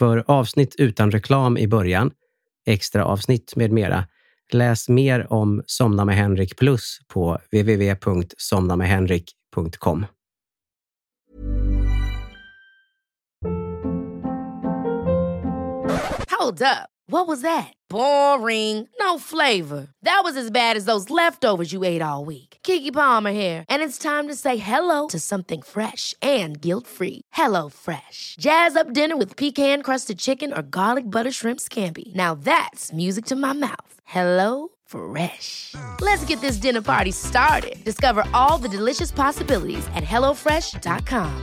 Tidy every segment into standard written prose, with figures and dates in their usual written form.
För avsnitt utan reklam i början, extra avsnitt med mera, läs mer om Somna med Henrik Plus på www.somnamedhenrik.com. Hold up. What was that? Boring. No flavor. That was as bad as those leftovers you ate all week. Keke Palmer here, and it's time to say hello to something fresh and guilt-free. Hello Fresh. Jazz up dinner with pecan-crusted chicken or garlic butter shrimp scampi. Now that's music to my mouth. Hello Fresh. Let's get this dinner party started. Discover all the delicious possibilities at hellofresh.com.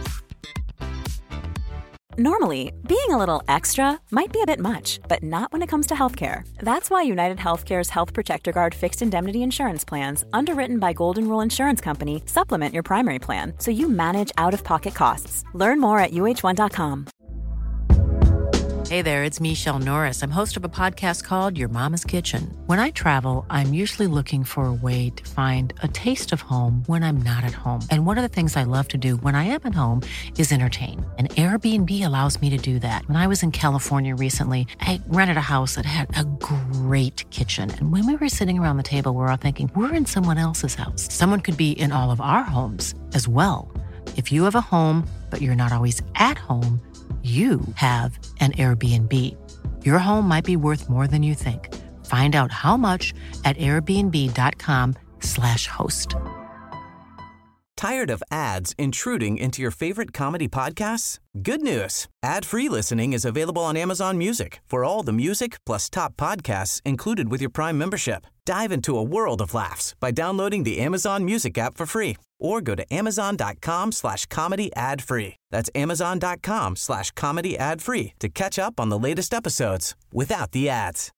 Normally, being a little extra might be a bit much, but not when it comes to healthcare. That's why United Healthcare's Health Protector Guard fixed indemnity insurance plans, underwritten by Golden Rule Insurance Company, supplement your primary plan so you manage out-of-pocket costs. Learn more at uh1.com. Hey there, it's Michelle Norris. I'm host of a podcast called Your Mama's Kitchen. When I travel, I'm usually looking for a way to find a taste of home when I'm not at home. And one of the things I love to do when I am at home is entertain. And Airbnb allows me to do that. When I was in California recently, I rented a house that had a great kitchen. And when we were sitting around the table, we were all thinking, we're in someone else's house. Someone could be in all of our homes as well. If you have a home, but you're not always at home, you have an Airbnb. Your home might be worth more than you think. Find out how much at airbnb.com/host. Tired of ads intruding into your favorite comedy podcasts? Good news. Ad-free listening is available on Amazon Music for all the music plus top podcasts included with your Prime membership. Dive into a world of laughs by downloading the Amazon Music app for free or go to amazon.com/comedy ad-free. That's amazon.com/comedy ad-free to catch up on the latest episodes without the ads.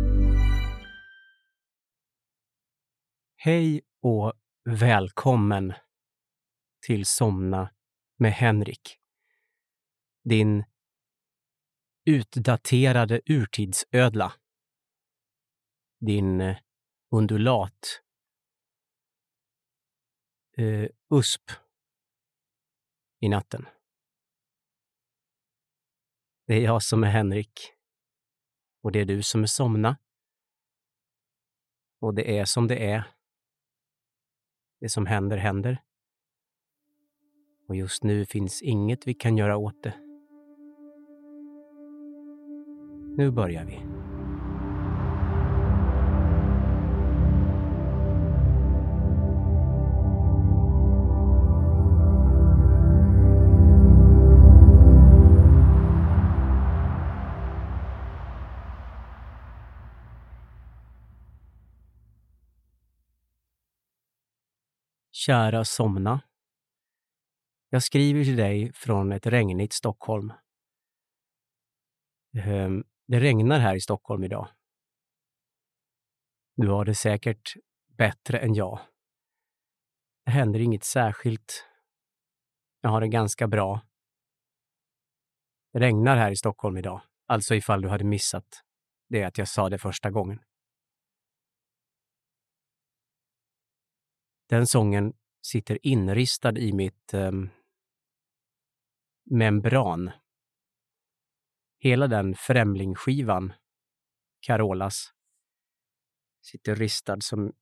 Hej och välkommen till Somna med Henrik. Din utdaterade urtidsödla. Din undulat. USP i natten. Det är jag som är Henrik. Och det är du som är Somna. Och det är som det är. Det som händer, händer. Och just nu finns inget vi kan göra åt det. Nu börjar vi. Kära Somna. Jag skriver till dig från ett regnigt Stockholm. Det regnar här i Stockholm idag. Du har det säkert bättre än jag. Det händer inget särskilt. Jag har det ganska bra. Det regnar här i Stockholm idag. Alltså ifall du hade missat det att jag sa det första gången. Den sången sitter inristad i mitt membran. Hela den främlingskivan, Carolas, sitter ristad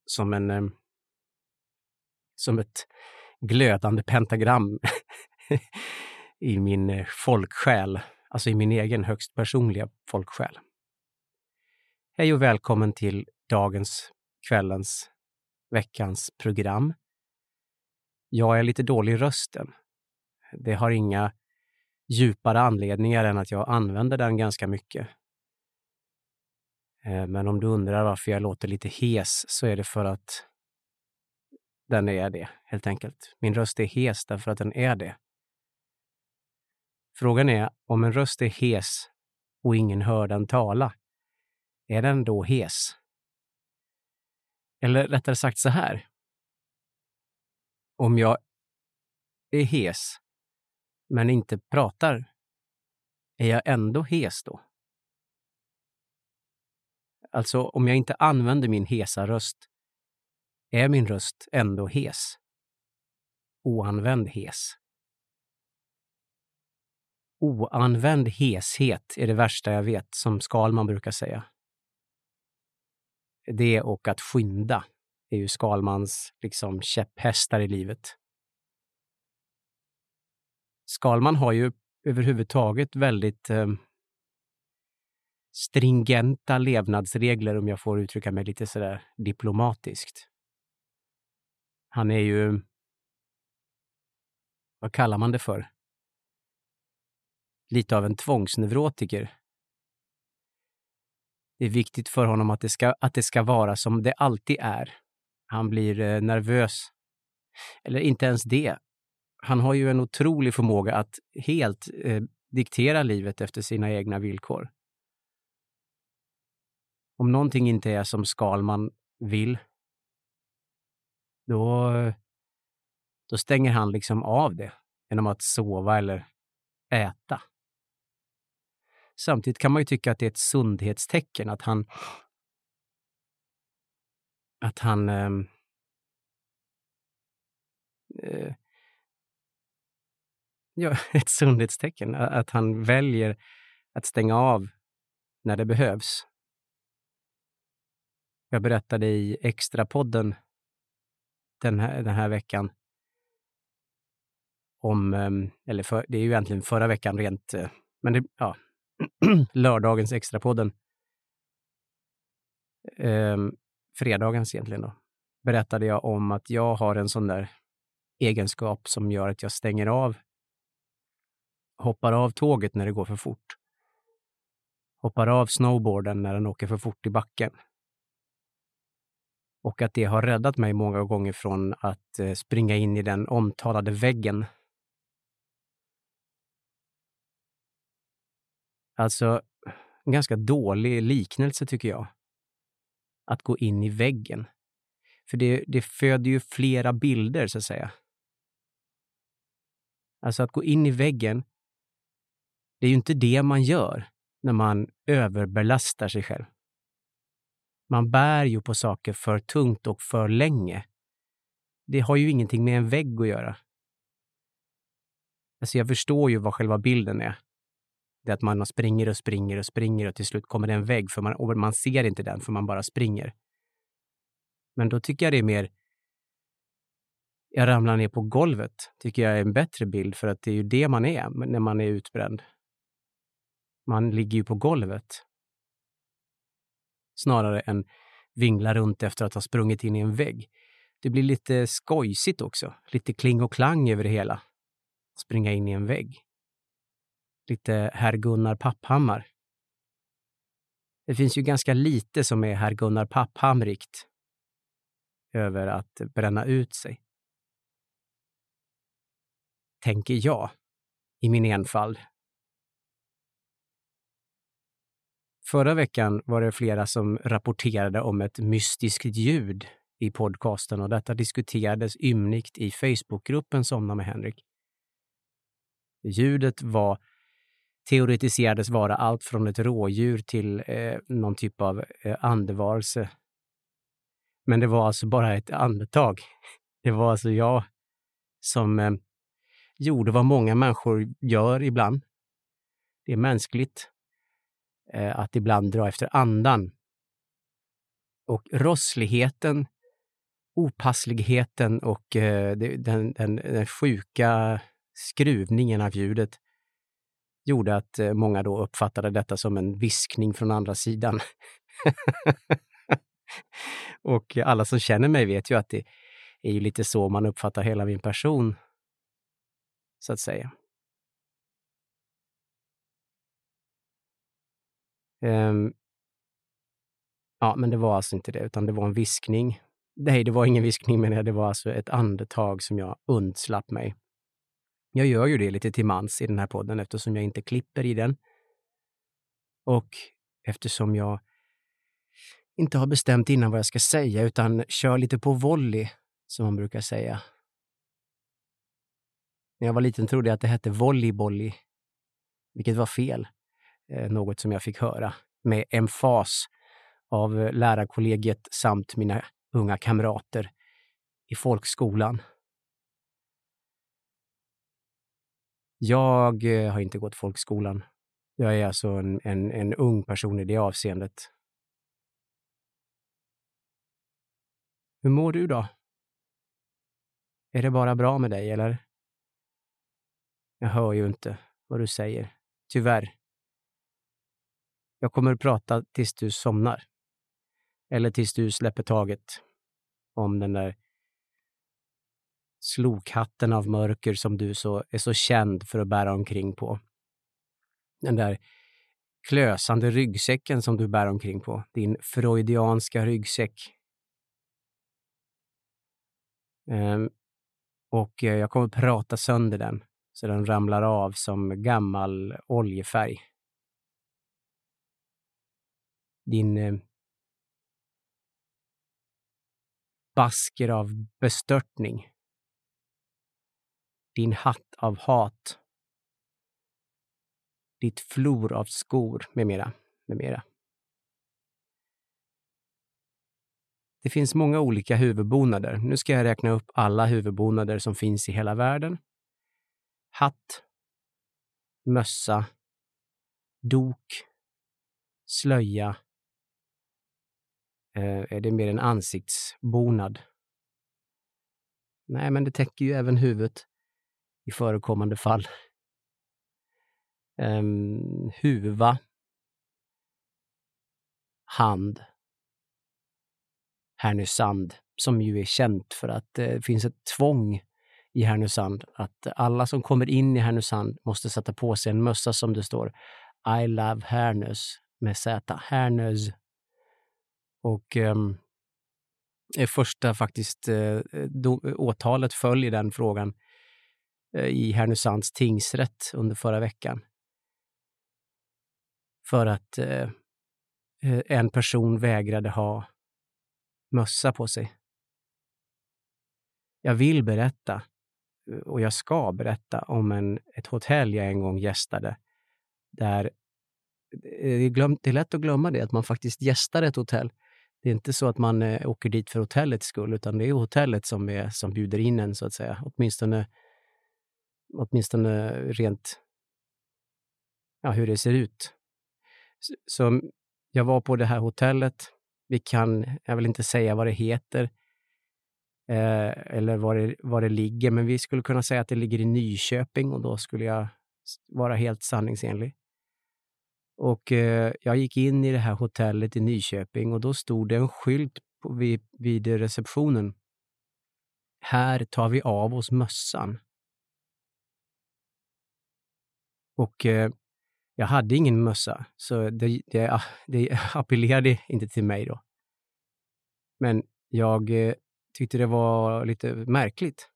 som ett glödande pentagram i min folksjäl, alltså i min egen högst personliga folksjäl. Hej och välkommen till dagens, kvällens, veckans program. Jag är lite dålig i rösten. Det har inga djupare anledningar än att jag använder den ganska mycket. Men om du undrar varför jag låter lite hes så är det för att den är det, helt enkelt. Min röst är hes därför att den är det. Frågan är, om en röst är hes och ingen hör den tala, är den då hes? Eller rättare sagt så här. Om jag är hes men inte pratar, är jag ändå hes då? Alltså om jag inte använder min hesa röst, är min röst ändå hes? Oanvänd hes. Oanvänd heshet är det värsta jag vet, som Skalman brukar säga. Det och att skynda är ju Skalmans liksom käpphästar i livet. Skalman har ju överhuvudtaget väldigt stringenta levnadsregler, om jag får uttrycka mig lite sådär diplomatiskt. Han är ju, vad kallar man det för? Lite av en tvångsneurotiker. Det är viktigt för honom att det ska vara som det alltid är. Han blir nervös. Eller inte ens det. Han har ju en otrolig förmåga att helt diktera livet efter sina egna villkor. Om någonting inte är som Skalman vill, då stänger han liksom av det genom att sova eller äta. Samtidigt kan man ju tycka att det är ett sundhetstecken att han ett sundhetstecken att han väljer att stänga av när det behövs. Jag berättade i Extrapodden den här veckan om, det är ju egentligen förra veckan rent, men det, ja, lördagens Extrapodden, fredagens egentligen då, berättade jag om att jag har en sån där egenskap som gör att jag hoppar av tåget när det går för fort. Hoppar av snowboarden när den åker för fort i backen. Och att det har räddat mig många gånger från att springa in i den omtalade väggen. Alltså, en ganska dålig liknelse tycker jag. Att gå in i väggen. För det föder ju flera bilder så att säga. Alltså att gå in i väggen, det är ju inte det man gör när man överbelastar sig själv. Man bär ju på saker för tungt och för länge. Det har ju ingenting med en vägg att göra. Alltså jag förstår ju vad själva bilden är. Det är att man springer och springer och springer och till slut kommer det en vägg och man ser inte den för man bara springer. Men då tycker jag det är mer, jag ramlar ner på golvet, tycker jag är en bättre bild, för att det är ju det man är när man är utbränd. Man ligger ju på golvet. Snarare än vingla runt efter att ha sprungit in i en vägg. Det blir lite skojsigt också. Lite kling och klang över det hela. Springa in i en vägg. Lite herr Gunnar Papphammar. Det finns ju ganska lite som är herr Gunnar Papphamrikt över att bränna ut sig. Tänker jag i min enfald. Förra veckan var det flera som rapporterade om ett mystiskt ljud i podcasten och detta diskuterades ymnigt i Facebookgruppen Somna med Henrik. Ljudet teoretiserades vara allt från ett rådjur till någon typ av andevarelse. Men det var alltså bara ett andetag. Det var alltså jag som gjorde vad många människor gör ibland. Det är mänskligt att ibland dra efter andan. Och rossligheten, opassligheten och den sjuka skruvningen av ljudet gjorde att många då uppfattade detta som en viskning från andra sidan. Och alla som känner mig vet ju att det är ju lite så man uppfattar hela min person, så att säga. Ja, men det var alltså inte det, utan det var en viskning. Nej, det var ingen viskning, men det var alltså ett andetag som jag undslapp mig. Jag gör ju det lite till mans i den här podden eftersom jag inte klipper i den. Och eftersom jag inte har bestämt innan vad jag ska säga utan kör lite på volley, som man brukar säga. När jag var liten trodde jag att det hette volleybolly, vilket var fel. Något som jag fick höra med emfas av lärarkollegiet samt mina unga kamrater i folkskolan. Jag har inte gått folkskolan. Jag är alltså en ung person i det avseendet. Hur mår du då? Är det bara bra med dig, eller? Jag hör ju inte vad du säger. Tyvärr. Jag kommer att prata tills du somnar. Eller tills du släpper taget om den där slokhatten av mörker som du är så känd för att bära omkring på. Den där klösande ryggsäcken som du bär omkring på. Din freudianska ryggsäck. Och jag kommer att prata sönder den så den ramlar av som gammal oljefärg. Din basker av bestörtning. Din hatt av hat. Ditt flor av skor med mera, med mera. Det finns många olika huvudbonader. Nu ska jag räkna upp alla huvudbonader som finns i hela världen. Hatt, mössa, dok, slöja. Är det mer en ansiktsbonad? Nej, men det täcker ju även huvudet i förekommande fall. Huva, hand, Härnösand, som ju är känt för att det finns ett tvång i Härnösand att alla som kommer in i Härnösand måste sätta på sig en mössa som det står I love Härnös med Z, Härnös. Och första faktiskt åtalet föll i den frågan i Härnösands tingsrätt under förra veckan. För att en person vägrade ha mössa på sig. Jag vill berätta, och jag ska berätta om ett hotell jag en gång gästade. Där det är lätt att glömma det, att man faktiskt gästar ett hotell. Det är inte så att man åker dit för hotellets skull, utan det är hotellet som bjuder in en, så att säga. Åtminstone rent hur det ser ut. Så jag var på det här hotellet. Jag vill inte säga vad det heter eller var det ligger, men vi skulle kunna säga att det ligger i Nyköping, och då skulle jag vara helt sanningsenlig. Och jag gick in i det här hotellet i Nyköping, och då stod det en skylt vid receptionen. Här tar vi av oss mössan. Och jag hade ingen mössa, så det appellerade inte till mig då. Men jag tyckte det var lite märkligt.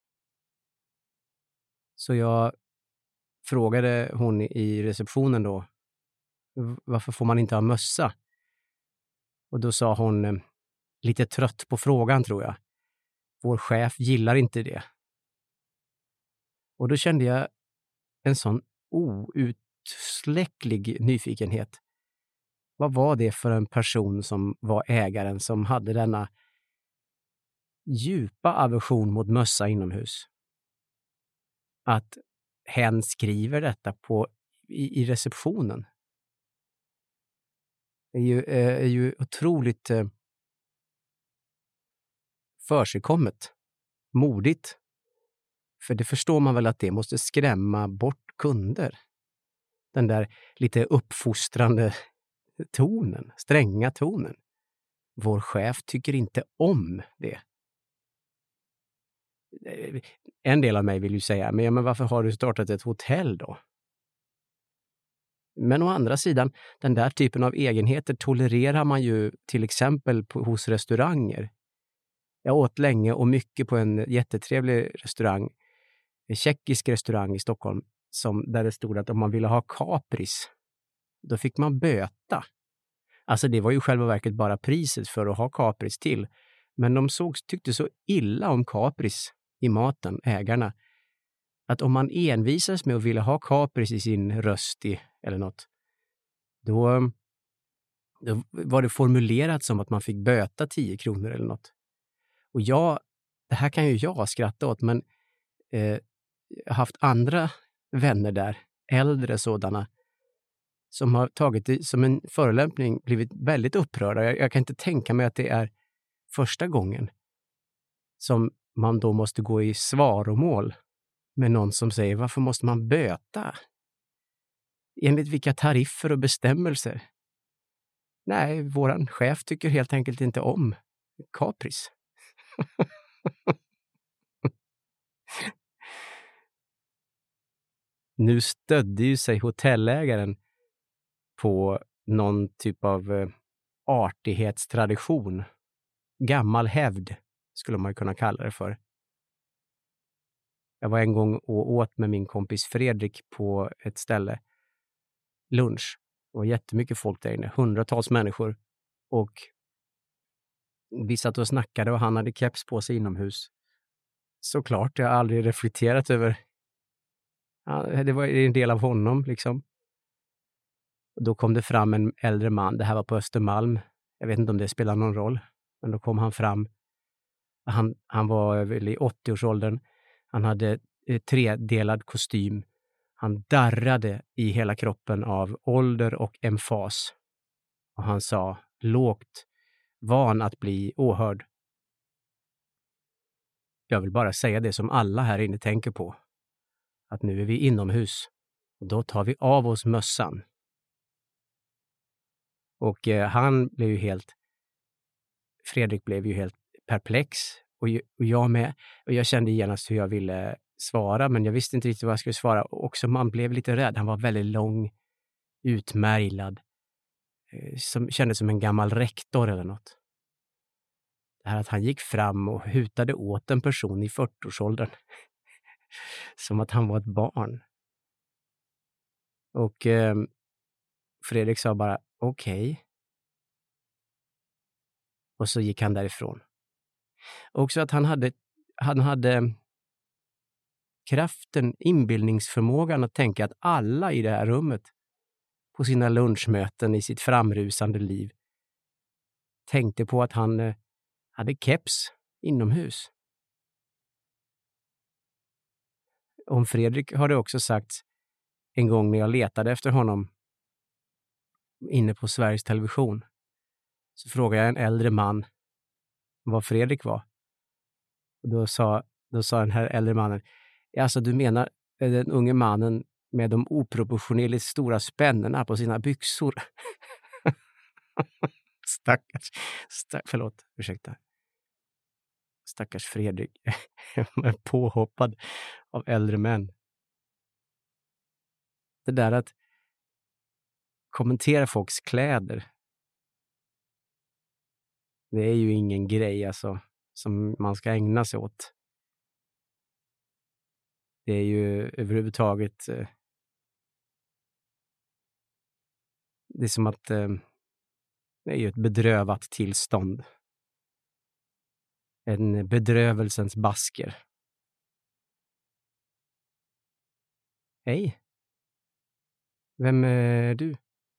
Så jag frågade hon i receptionen då, varför får man inte ha mössa? Och då sa hon, lite trött på frågan tror jag, vår chef gillar inte det. Och då kände jag en sån outsläcklig nyfikenhet. Vad var det för en person som var ägaren, som hade denna djupa aversion mot mössa inomhus? Att hen skriver detta i receptionen. Det är ju otroligt försigkommet, modigt. För det förstår man väl att det måste skrämma bort kunder. Den där lite uppfostrande tonen, stränga tonen. Vår chef tycker inte om det. En del av mig vill ju säga, men varför har du startat ett hotell då? Men å andra sidan, den där typen av egenheter tolererar man ju till exempel hos restauranger. Jag åt länge och mycket på en jättetrevlig restaurang, en tjeckisk restaurang i Stockholm, där det stod att om man ville ha kapris, då fick man böta. Alltså det var ju själva verket bara priset för att ha kapris till. Men de tyckte så illa om kapris i maten, ägarna, att om man envisades med att vilja ha kapris i sin rösti eller något, då var det formulerat som att man fick böta 10 kronor eller något. Och det här kan ju jag skratta åt, men jag har haft andra vänner där, äldre sådana, som har tagit det som en förolämpning, blivit väldigt upprörda. Jag kan inte tänka mig att det är första gången som man då måste gå i svaromål med någon som säger, varför måste man böta? Enligt vilka tariffer och bestämmelser? Nej, våran chef tycker helt enkelt inte om kapris. Nu stödde ju sig hotellägaren på någon typ av artighetstradition. Gammal hävd skulle man kunna kalla det för. Jag var en gång och åt med min kompis Fredrik på ett ställe. Lunch. Det var jättemycket folk där inne. Hundratals människor. Och vi satt och snackade och han hade keps på sig inomhus. Såklart, jag har aldrig reflekterat över. Ja, det var en del av honom liksom. Och då kom det fram en äldre man. Det här var på Östermalm. Jag vet inte om det spelar någon roll. Men då kom han fram. Han var väl i 80-årsåldern. Han hade tredelad kostym. Han darrade i hela kroppen av ålder och emfas. Och han sa, lågt, van att bli åhörd. Jag vill bara säga det som alla här inne tänker på. Att nu är vi inomhus. Och då tar vi av oss mössan. Och Fredrik blev ju helt perplex. Och jag med. Och jag kände genast hur jag ville svara, men jag visste inte riktigt vad jag skulle svara. Och också man blev lite rädd. Han var väldigt lång, utmärglad. Kändes som en gammal rektor eller något. Det här att han gick fram och hutade åt en person i 40-årsåldern. Som att han var ett barn. Och Fredrik sa bara, okej. Och så gick han därifrån. Också att han hade kraften, inbildningsförmågan att tänka att alla i det här rummet på sina lunchmöten i sitt framrusande liv tänkte på att han hade keps inomhus. Om Fredrik har det också sagt en gång när jag letade efter honom inne på Sveriges Television. Så frågade jag en äldre man vad Fredrik var. Och då sa den här äldre mannen, alltså du menar den unge mannen med de oproportionerligt stora spännena på sina byxor. Stackars Fredrik. Påhoppad av äldre män. Det där att kommentera folks kläder. Det är ju ingen grej alltså som man ska ägna sig åt. Det är ju överhuvudtaget det är som att det är ju ett bedrövat tillstånd. En bedrövelsens basker. Hej. Vem är du?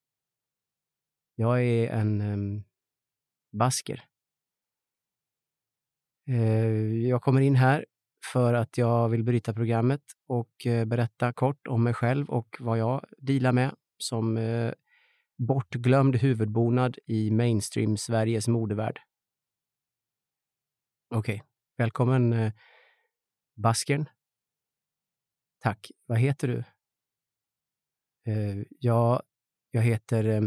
Jag är en basker. Jag kommer in här för att jag vill bryta programmet och berätta kort om mig själv och vad jag dealar med som bortglömd huvudbonad i mainstream Sveriges modevärld. Okej, välkommen baskern. Tack, vad heter du? Jag heter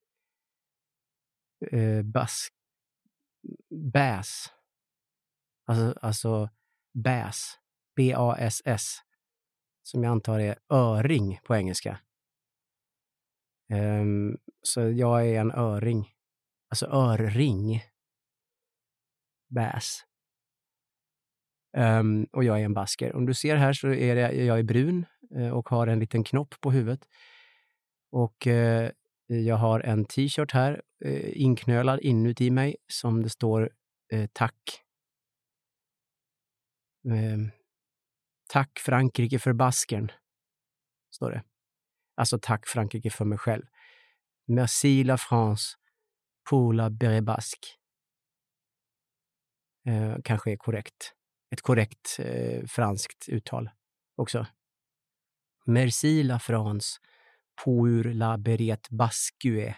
Bass. Alltså bass. B-A-S-S. Som jag antar är öring på engelska. Så jag är en öring. Alltså örring. Bass. Och jag är en basker. Om du ser här så är jag är brun och har en liten knopp på huvudet. Och jag har en t-shirt här inknölad inuti mig som det står tack. Tack Frankrike för baskern, står det. Alltså tack Frankrike för mig själv. Merci la France pour la beret basque. Kanske är korrekt. Ett korrekt franskt uttal också. Merci la France pour la beret basque.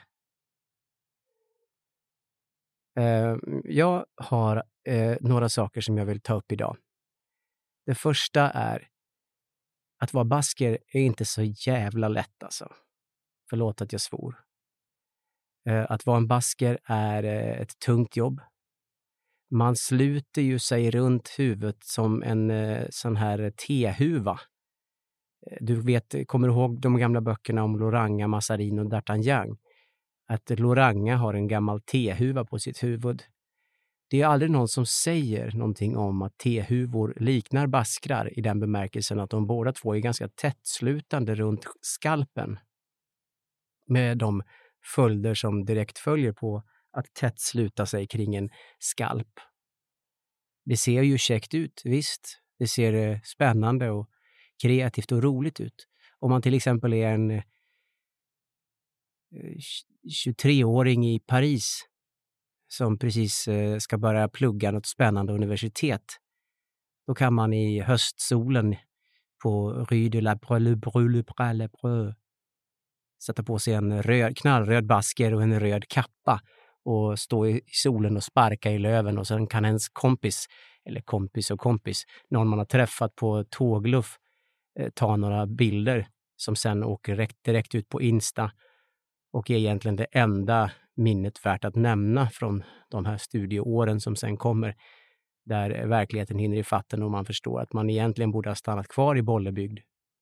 Jag har några saker som jag vill ta upp idag. Det första är att vara basker är inte så jävla lätt alltså. Förlåt att jag svor. Att vara en basker är ett tungt jobb. Man sluter ju sig runt huvudet som en sån här tehuva. Du vet, kommer du ihåg de gamla böckerna om Loranga, Massarin och D'Artagnan? Att Loranga har en gammal tehuva på sitt huvud. Det är aldrig någon som säger någonting om att tehuvor liknar baskrar i den bemärkelsen att de båda två är ganska tättslutande runt skalpen. Med de följder som direkt följer på att tätt sluta sig kring en skalp. Det ser ju käckt ut, visst. Det ser spännande och kreativt och roligt ut. Om man till exempel är en 23-åring i Paris som precis ska börja plugga något spännande universitet. Då kan man i höstsolen på Rue de la Brûle sätta på sig en knallröd basker och en röd kappa och stå i solen och sparka i löven, och sen kan ens kompis, eller kompis, någon man har träffat på tågluff, ta några bilder som sen åker direkt ut på Insta och är egentligen det enda minnet värt att nämna från de här studieåren som sen kommer, där verkligheten hinner i fatten och man förstår att man egentligen borde ha stannat kvar i Bollebygd.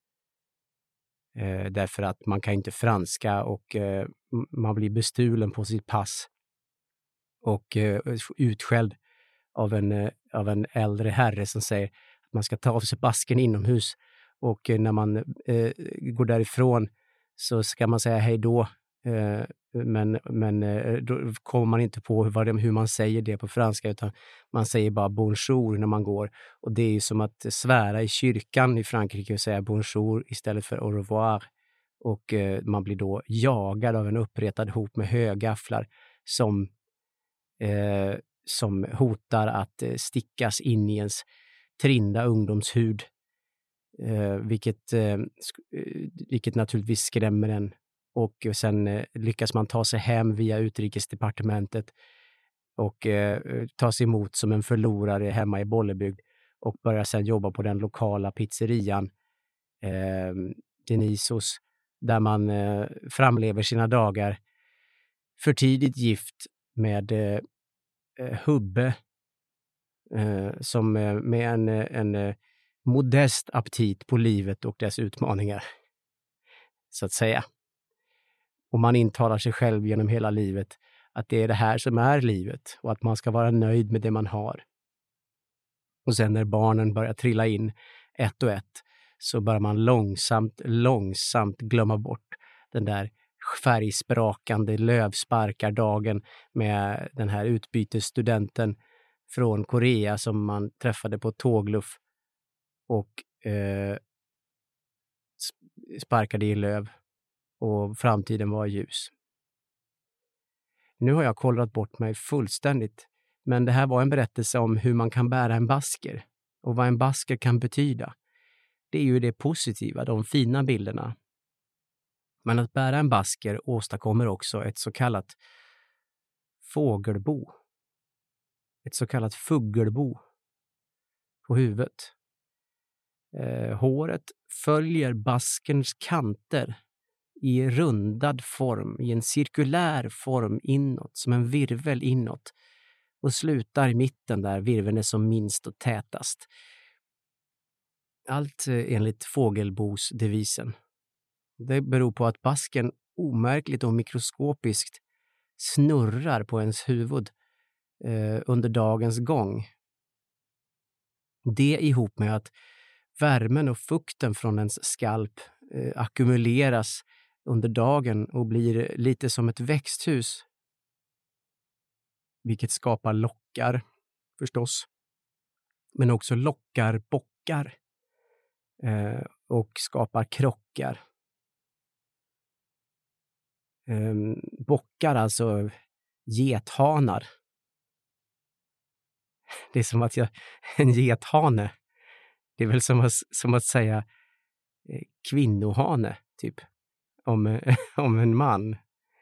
Därför att man kan inte franska och man blir bestulen på sitt pass och utskälld av en äldre herre som säger att man ska ta av sig basken inomhus, och när man går därifrån så ska man säga hej då, men då kommer man inte på hur man säger det på franska, utan man säger bara bonjour när man går, och det är ju som att svära i kyrkan i Frankrike och säga bonjour istället för au revoir, och man blir då jagad av en uppretad hop med högafflar som hotar att stickas in i ens trinda ungdomshud, vilket naturligtvis skrämmer en. Och sen lyckas man ta sig hem via utrikesdepartementet och ta sig emot som en förlorare hemma i Bollebygd och börja sen jobba på den lokala pizzerian Denisos, där man framlever sina dagar för tidigt gift med Hubbe som med en modest aptit på livet och dess utmaningar, så att säga. Och man intalar sig själv genom hela livet att det är det här som är livet och att man ska vara nöjd med det man har. Och sen när barnen börjar trilla in ett och ett så börjar man långsamt glömma bort den där färgsprakande lövsparkardagen med den här utbytesstudenten från Korea som man träffade på tågluff och sparkade i löv. Och framtiden var ljus. Nu har jag kollat bort mig fullständigt, men det här var en berättelse om hur man kan bära en basker och vad en basker kan betyda. Det är ju det positiva, de fina bilderna. Men att bära en basker åstadkommer också ett så kallat fågelbo. Ett så kallat fuggelbo på huvudet. Håret följer baskerns kanter i rundad form, i en cirkulär form inåt, som en virvel inåt, och slutar i mitten där virveln är som minst och tätast. Allt enligt fågelbos-devisen. Det beror på att basken omärkligt och mikroskopiskt snurrar på ens huvud under dagens gång. Det ihop med att värmen och fukten från ens skalp ackumuleras under dagen och blir lite som ett växthus. Vilket skapar lockar, förstås. Men också lockar bockar. Och skapar krockar. Bockar, alltså gethanar. Det är som att en gethane. Det är väl som att säga kvinnohane, typ. Om en man.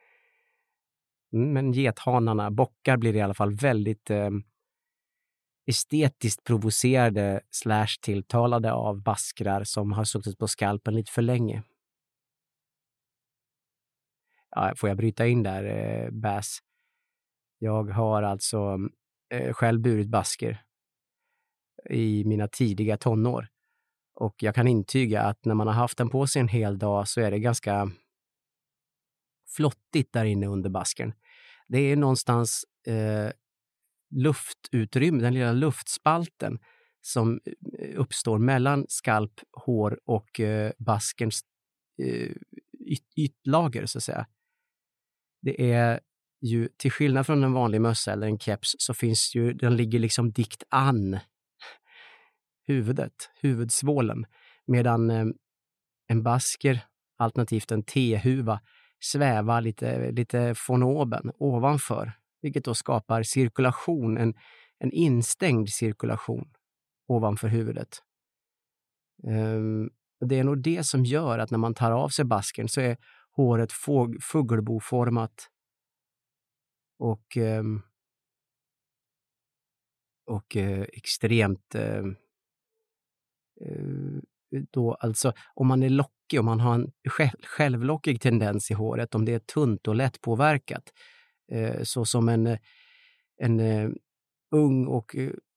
Men gethanarna, bockar, blir i alla fall väldigt estetiskt provocerade / tilltalade av baskrar som har suttit på skalpen lite för länge. Ja, får jag bryta in där, Bass? Jag har alltså själv burit basker i mina tidiga tonår. Och jag kan intyga att när man har haft den på sig en hel dag så är det ganska flottigt där inne under basken. Det är någonstans luftutrymme, den lilla luftspalten som uppstår mellan skalp, hår och baskens ytlager, så att säga. Det är ju, till skillnad från en vanlig mössa eller en keps, så finns ju, den ligger liksom dikt an huvudsvålen, medan en basker, alternativt en tehuva, svävar lite från oben ovanför, vilket då skapar cirkulation, en instängd cirkulation ovanför huvudet. Det är nog det som gör att när man tar av sig basken så är håret fuggelboformat och extremt då, alltså om man är lockig, om man har en självlockig tendens i håret, om det är tunt och lätt påverkat, så som en ung och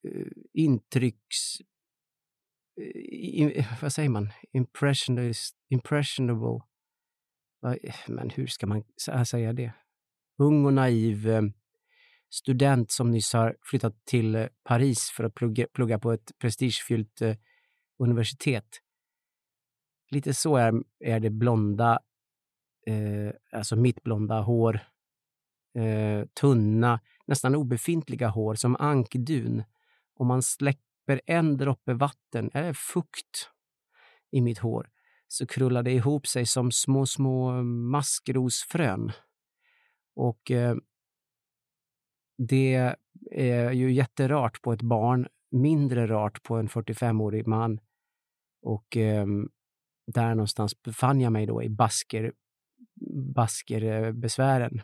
vad säger man? Impressionable. Men hur ska man säga det? Ung och naiv student som nyss har flyttat till Paris för att plugga på ett prestigefyllt universitet. Lite så är det blonda, alltså mittblonda hår, tunna, nästan obefintliga hår som ankdun. Om man släpper en droppe vatten eller fukt i mitt hår så krullar det ihop sig som små maskrosfrön. Och det är ju jätterart på ett barn, mindre rart på en 45-årig man. Och där någonstans befann jag mig då i baskerbesvären.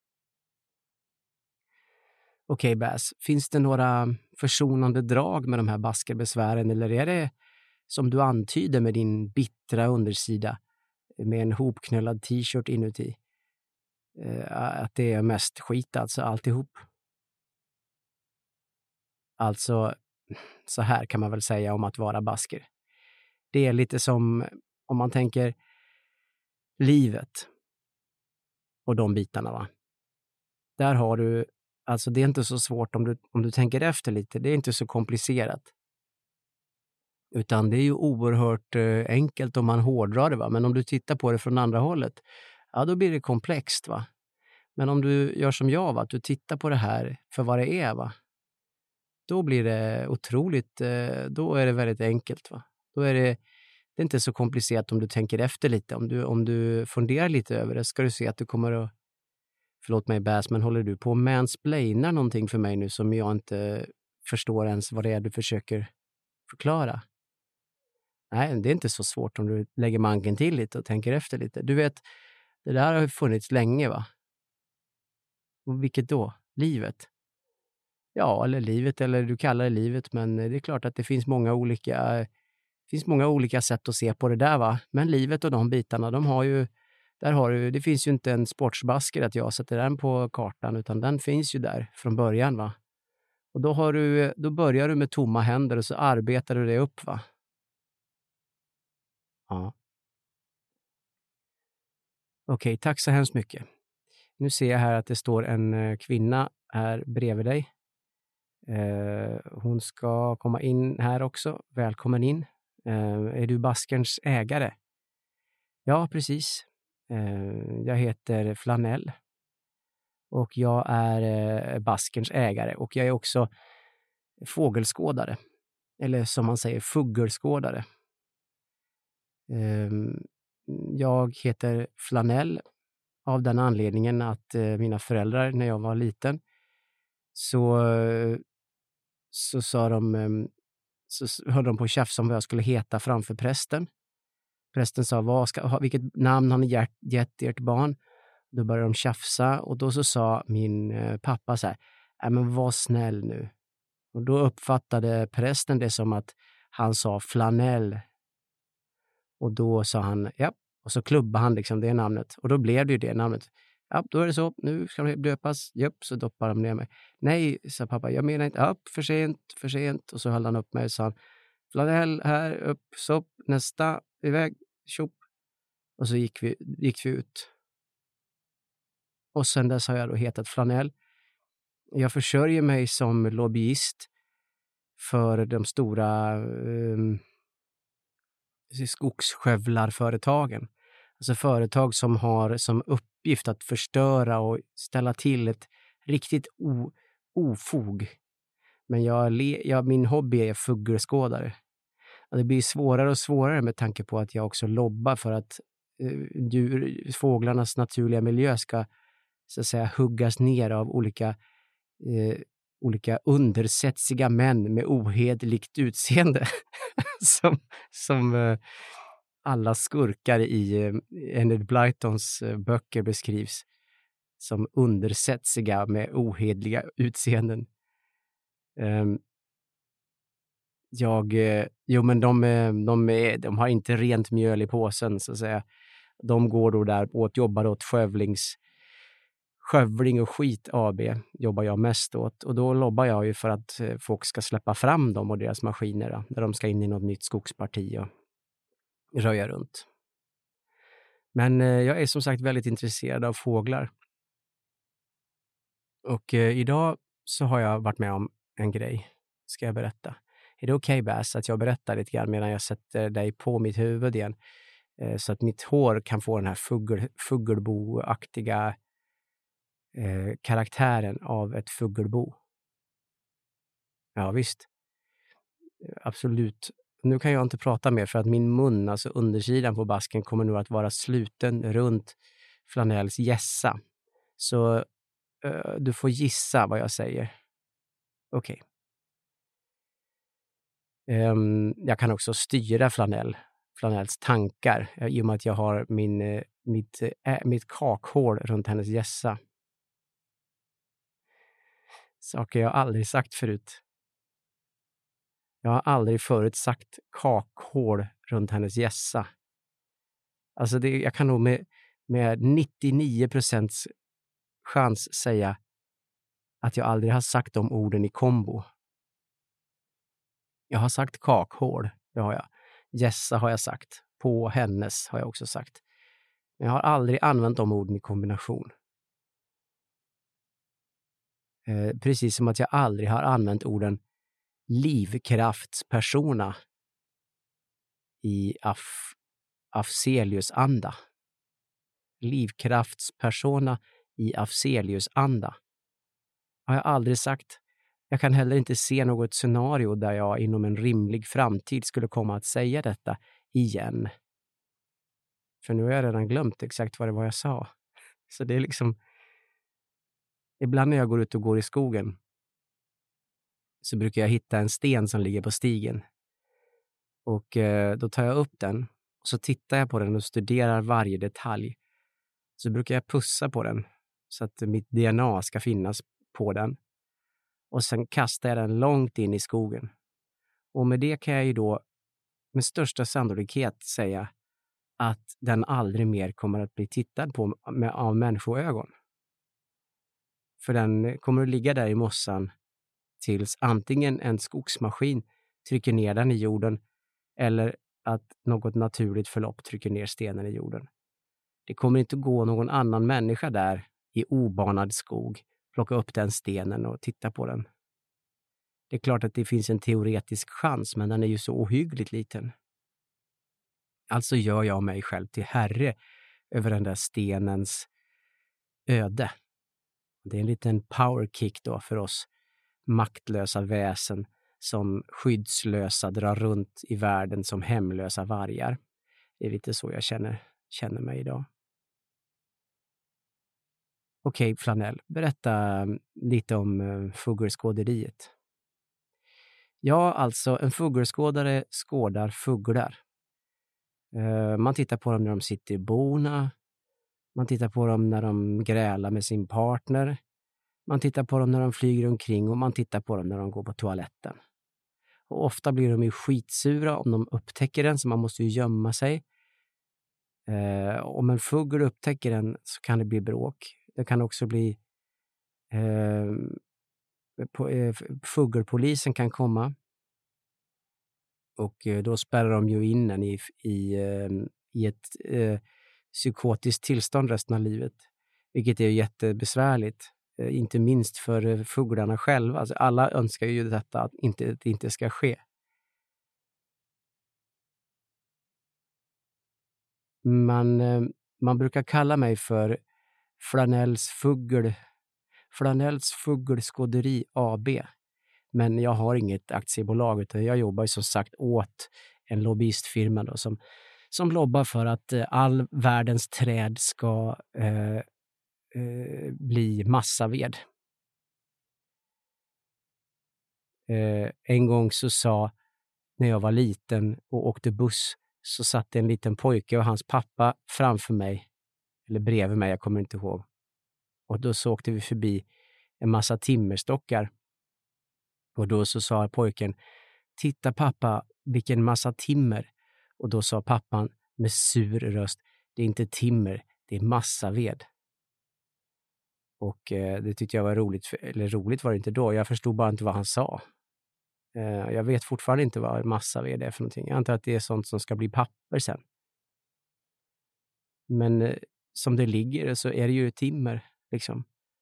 Okej, Bass, finns det några försonande drag med de här baskerbesvären, eller är det som du antyder med din bittra undersida med en hopknöllad t-shirt inuti, att det är mest skit, alltså alltihop? Alltså, så här kan man väl säga om att vara basker. Det är lite som om man tänker livet och de bitarna, va? Där har du, alltså det är inte så svårt om du tänker efter lite. Det är inte så komplicerat. Utan det är ju oerhört enkelt om man hårdrar det, va? Men om du tittar på det från andra hållet, ja, då blir det komplext, va? Men om du gör som jag, va? Att du tittar på det här för vad det är, va? Då blir det otroligt, då är det väldigt enkelt, va? Då är det är inte så komplicerat om du tänker efter lite. Om du funderar lite över det ska du se att du kommer att, förlåt mig Bass, men håller du på att mansplaina någonting för mig nu som jag inte förstår ens vad det är du försöker förklara? Nej, det är inte så svårt om du lägger manken till lite och tänker efter lite. Du vet, det där har ju funnits länge, va? Och vilket då? Livet? Ja, eller livet, eller du kallar det livet, men det är klart att det finns många olika sätt att se på det där, va? Men livet och de bitarna, det finns ju inte en sportsbasker att jag sätter den på kartan, utan den finns ju där från början, va? Och då börjar du med tomma händer och så arbetar du det upp, va? Ja. Okej, tack så hemskt mycket. Nu ser jag här att det står en kvinna här bredvid dig. Hon ska komma in här också. Välkommen in. Är du baskerns ägare? Ja, precis. Jag heter Flanell. Och jag är baskerns ägare. Och jag är också fågelskådare. Eller som man säger, fuggelskådare. Jag heter Flanell av den anledningen att mina föräldrar, när jag var liten, så höll de på tjafs om vad jag skulle heta framför prästen. Prästen sa, vilket namn har ni gett ert barn? Då började de tjafsa och då så sa min pappa så här, men var snäll nu. Och då uppfattade prästen det som att han sa flanell. Och då sa han, ja, och så klubbade han liksom det namnet. Och då blev det ju det namnet. Ja, då är det så, nu ska de döpas. Japp, så doppar de ner mig. Nej, sa pappa, jag menar inte, för sent. Och så höll han upp mig och sa, flanell här, upp, sopp, nästa, iväg, tjopp. Och så gick vi ut. Och sen dess har jag då hetat Flanell. Jag försörjer mig som lobbyist för de stora skogsskövlarföretagen. Alltså företag som har som uppgift att förstöra och ställa till ett riktigt ofog. Men min hobby är fågelskådare. Det blir svårare och svårare med tanke på att jag också lobbar för att fåglarnas naturliga miljö ska så att säga huggas ner av olika undersätsiga män med ohederligt utseende som alla skurkar i Enid Blytons böcker beskrivs som undersätsiga med ohederliga utseenden. Men de har inte rent mjöl i påsen så att säga. De går då där jobbar åt Skövling och Skit AB jobbar jag mest åt. Och då lobbar jag ju för att folk ska släppa fram dem och deras maskiner då, där de ska in i något nytt skogsparti och röja runt. Men jag är som sagt väldigt intresserad av fåglar. Och idag så har jag varit med om en grej. Ska jag berätta? Är det okej, Bass, att jag berättar lite grann medan jag sätter dig på mitt huvud igen? Så att mitt hår kan få den här fuggelboaktiga karaktären av ett fuggelbo. Ja visst. Absolut. Nu kan jag inte prata mer för att min mun, alltså undersidan på basken, kommer nu att vara sluten runt Flanells gässa. Så du får gissa vad jag säger. Okej. Jag kan också styra Flanells tankar i och med att jag har mitt kakhål runt hennes gässa. Saker jag aldrig sagt förut. Jag har aldrig förut sagt kakhål runt hennes gässa. Alltså jag kan nog med 99% chans säga att jag aldrig har sagt de orden i kombo. Jag har sagt kakhål, det har jag. Gässa har jag sagt. På hennes har jag också sagt. Men jag har aldrig använt de orden i kombination. Precis som att jag aldrig har använt orden livkraftspersona i Afzelius anda. Livkraftspersona i Afzelius anda. Har jag aldrig sagt. Jag kan heller inte se något scenario där jag inom en rimlig framtid skulle komma att säga detta igen. För nu har jag redan glömt exakt vad det var jag sa. Så det är liksom... Ibland när jag går ut och går i skogen så brukar jag hitta en sten som ligger på stigen. Och då tar jag upp den och så tittar jag på den och studerar varje detalj. Så brukar jag pussa på den så att mitt DNA ska finnas på den. Och sen kastar jag den långt in i skogen. Och med det kan jag ju då med största sannolikhet säga att den aldrig mer kommer att bli tittad på av människoögon. För den kommer att ligga där i mossan tills antingen en skogsmaskin trycker ner den i jorden eller att något naturligt förlopp trycker ner stenen i jorden. Det kommer inte gå någon annan människa där i obanad skog, plocka upp den stenen och titta på den. Det är klart att det finns en teoretisk chans, men den är ju så ohyggligt liten. Alltså gör jag mig själv till herre över den där stenens öde. Det är en liten powerkick då för oss maktlösa väsen som skyddslösa drar runt i världen som hemlösa vargar. Det är lite så jag känner mig idag. Okej, Flanell, berätta lite om fågelskåderiet. Ja, alltså en fågelskådare skådar fåglar. Man tittar på dem när de sitter i bona. Man tittar på dem när de grälar med sin partner. Man tittar på dem när de flyger omkring och man tittar på dem när de går på toaletten. Och ofta blir de ju skitsura om de upptäcker den, så man måste ju gömma sig. Om en fågel upptäcker den så kan det bli bråk. Det kan också bli fågelpolisen kan komma. Och då spärrar de ju in den i ett psykotiskt tillstånd resten av livet. Vilket är jättebesvärligt. Inte minst för fåglarna själva. Alltså alla önskar ju detta, att det inte ska ske. Man brukar kalla mig för Flanells Fågelskåderi AB. Men jag har inget aktiebolag, utan jag jobbar ju som sagt åt en lobbyistfirma då, som lobbar för att all världens träd ska bli massaved. En gång så sa, när jag var liten och åkte buss, så satt en liten pojke och hans pappa framför mig, eller bredvid mig, jag kommer inte ihåg. Och då så åkte vi förbi en massa timmerstockar. Och då så sa pojken, titta pappa, vilken massa timmer. Och då sa pappan med sur röst, det är inte timmer, det är massaved. Och det tyckte jag var roligt, eller roligt var det inte då, jag förstod bara inte vad han sa. Jag vet fortfarande inte vad massaved är för någonting. Jag antar att det är sånt som ska bli papper sen. Men som det ligger så är det ju timmer, liksom.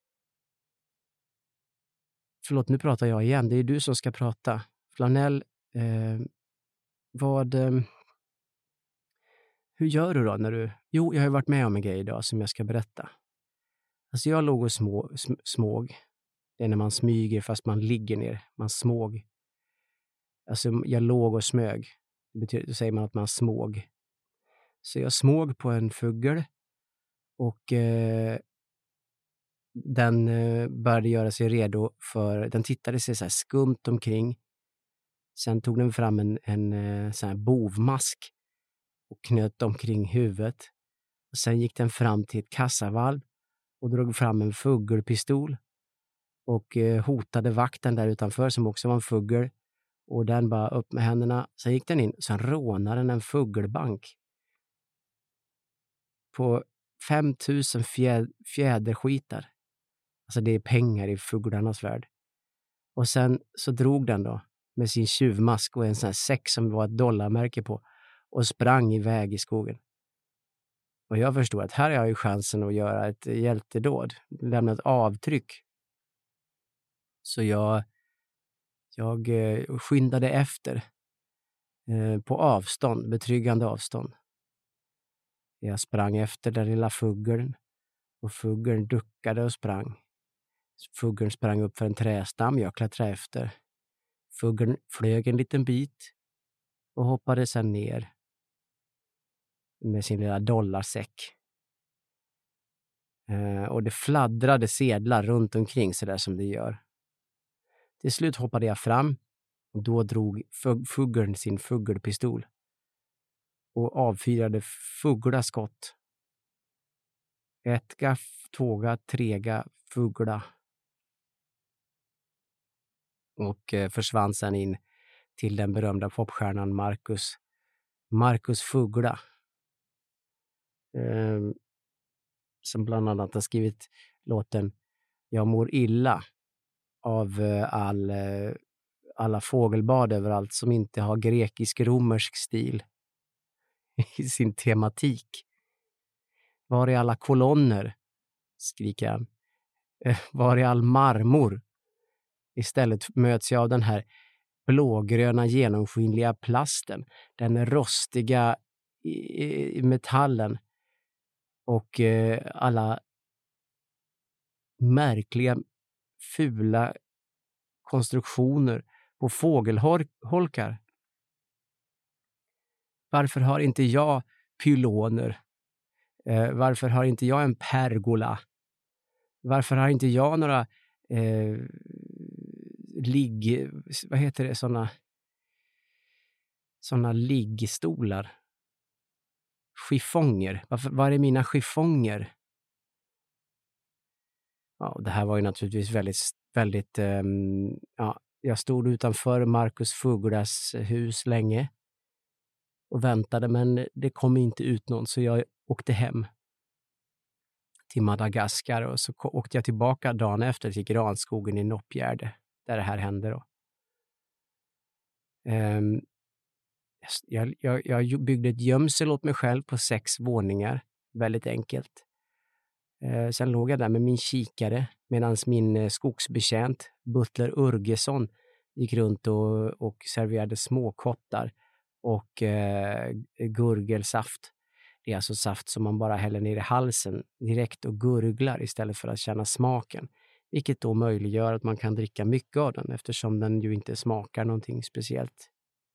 Förlåt, nu pratar jag igen. Det är du som ska prata. Flanell, hur gör du då när du... Jo, jag har varit med om en grej idag som jag ska berätta. Alltså jag låg och småg. Det är när man smyger fast man ligger ner. Man småg. Alltså jag låg och smög. Det betyder, då säger man att man småg. Så jag småg på en fågel. Och den började göra sig redo för... Den tittade sig så här skumt omkring. Sen tog den fram en sån här bovmask. Och knöt omkring huvudet. Och sen gick den fram till ett kassavalv. Och drog fram en fågelpistol. Och hotade vakten där utanför som också var en fågel. Och den bara upp med händerna. Sen gick den in. Sen rånade den en fågelbank. På 5 000 fjäderskitar. Alltså det är pengar i fåglarnas värld. Och sen så drog den då. Med sin tjuvmask och en sån här säck som var ett dollarmärke på. Och sprang iväg i skogen. Och jag förstod att här har jag ju chansen att göra ett hjältedåd. Lämna ett avtryck. Så jag skyndade efter. På avstånd, betryggande avstånd. Jag sprang efter den lilla fågeln. Och fågeln duckade och sprang. Fågeln sprang upp för en trästam. Jag klättrade efter. Fågeln flög en liten bit. Och hoppade sedan ner. Med sin lilla dollarsäck. Och det fladdrade sedlar runt omkring så där som det gör. Till slut hoppade jag fram. Och då drog fågeln sin fågelpistol. Och avfyrade fågla skott. Etga, tvåga, trega, fågla. Och försvann sedan in till den berömda popstjärnan Marcus Fågla. Som bland annat har skrivit låten Jag mår illa av alla fågelbad överallt som inte har grekisk-romersk stil i sin tematik. Var är alla kolonner? Skriker han. Var är all marmor? Istället möts jag av den här blågröna genomskinliga plasten. Den rostiga metallen. Och alla märkliga, fula konstruktioner på fågelholkar. Varför har inte jag pyloner? Varför har inte jag en pergola? Varför har inte jag några vad heter det, såna liggstolar? Chiffonger. Var är mina chiffonger? Ja, det här var ju naturligtvis väldigt jag stod utanför Marcus Fuglas hus länge och väntade, men det kom inte ut någon, så jag åkte hem till Madagaskar och så åkte jag tillbaka dagen efter till granskogen i Noppgärde där det här hände då. Jag byggde ett gömsel åt mig själv på 6 våningar, väldigt enkelt. Sen låg jag där med min kikare medan min skogsbetjänt Butler Urgesson gick runt och serverade småkottar och gurgelsaft. Det är alltså saft som man bara häller ner i halsen direkt och gurglar istället för att känna smaken. Vilket då möjliggör att man kan dricka mycket av den eftersom den ju inte smakar någonting speciellt.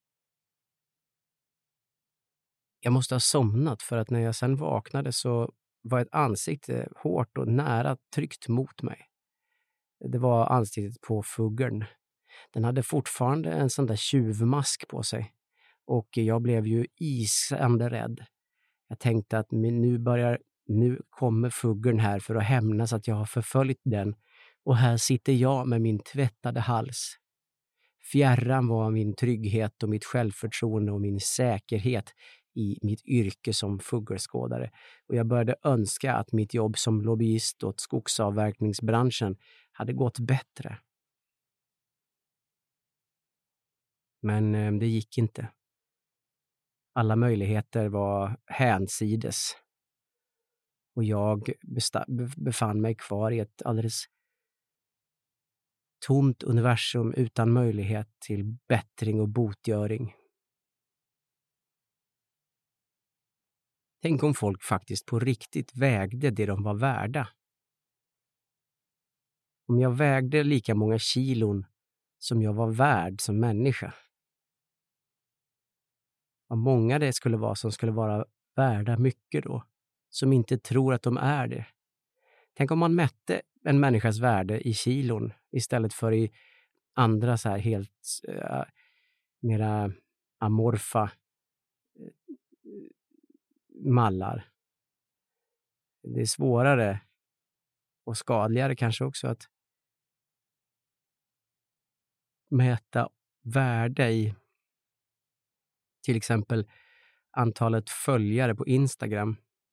Jag måste ha somnat för att när jag sen vaknade så var ett ansikte hårt och nära tryckt mot mig. Det var ansiktet på Fuggeln. Den hade fortfarande en sån där tjuvmask på sig. Och jag blev ju isande rädd. Jag tänkte att nu kommer Fuggeln här för att hämnas att jag har förföljt den. Och här sitter jag med min tvättade hals. Fjärran var min trygghet och mitt självförtroende och min säkerhet i mitt yrke som fuggelskådare. Och jag började önska att mitt jobb som lobbyist åt skogsavverkningsbranschen hade gått bättre. Men det gick inte. Alla möjligheter var hänsides. Och jag befann mig kvar i ett alldeles tomt universum utan möjlighet till bättring och botgöring. Tänk om folk faktiskt på riktigt vägde det de var värda. Om jag vägde lika många kilon som jag var värd som människa. Vad många det skulle vara som skulle vara värda mycket då. Som inte tror att de är det. Tänk om man mätte en människas värde i kilon istället för i andra så här helt mera amorfa mallar. Det är svårare och skadligare kanske också att mäta värde i till exempel antalet följare på Instagram.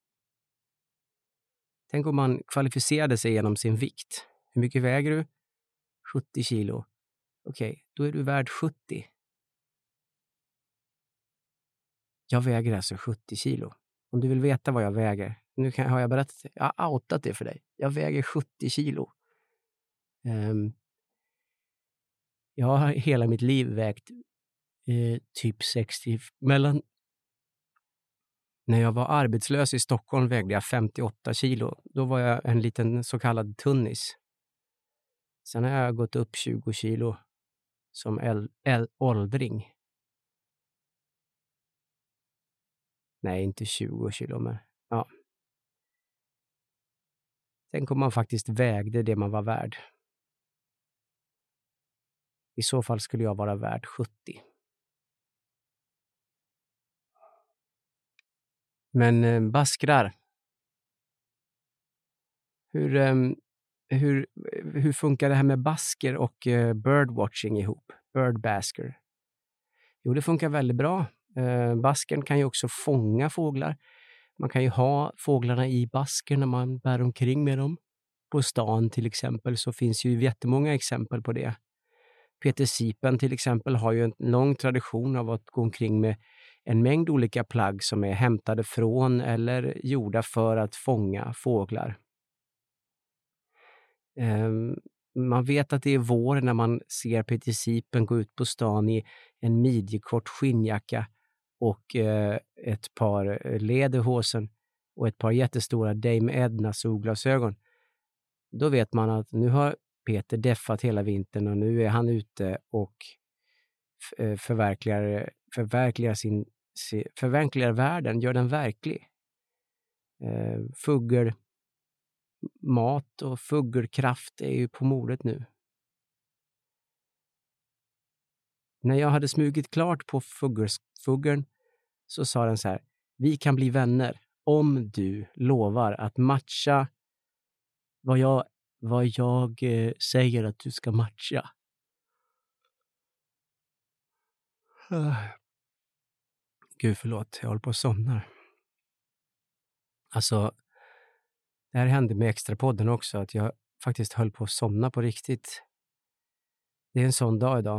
Tänk om man kvalificerade sig genom sin vikt. Hur mycket väger du? 70 kilo. Okej, då är du värd 70. Jag väger alltså 70 kilo. Om du vill veta vad jag väger. Har jag berättat det? Jag har outat det för dig. Jag väger 70 kilo. Jag har hela mitt liv vägt typ 60. När jag var arbetslös i Stockholm vägde jag 58 kilo. Då var jag en liten så kallad tunnis. Sen har jag gått upp 20 kilo som åldring. Nej, inte 20 kilo, men ja. Tänk om man faktiskt vägde det man var värd. I så fall skulle jag vara värd 70. Men baskrar. Hur funkar det här med basker och birdwatching ihop? Birdbasker. Jo, det funkar väldigt bra. Basken kan ju också fånga fåglar. Man kan ju ha fåglarna i basken när man bär omkring med dem. På stan till exempel så finns ju jättemånga exempel på det. Peter Sipen till exempel har ju en lång tradition av att gå omkring med en mängd olika plagg som är hämtade från eller gjorda för att fånga fåglar. Man vet att det är vår när man ser Peter Sipen gå ut på stan i en midjekort skinnjacka och ett par lederhosen och ett par jättestora Dame Edna solglasögon. Då vet man att nu har Peter deffat hela vintern och nu är han ute och förverkligar världen, gör den verklig. Mat och fuggelkraft är ju på modet nu. När jag hade smugit klart på fuggeln så sa den så här: Vi kan bli vänner om du lovar att matcha vad jag säger att du ska matcha. Gud förlåt, jag håller på att somna. Alltså, det här hände med Extrapodden också, att jag faktiskt höll på att somna på riktigt. Det är en sån dag idag.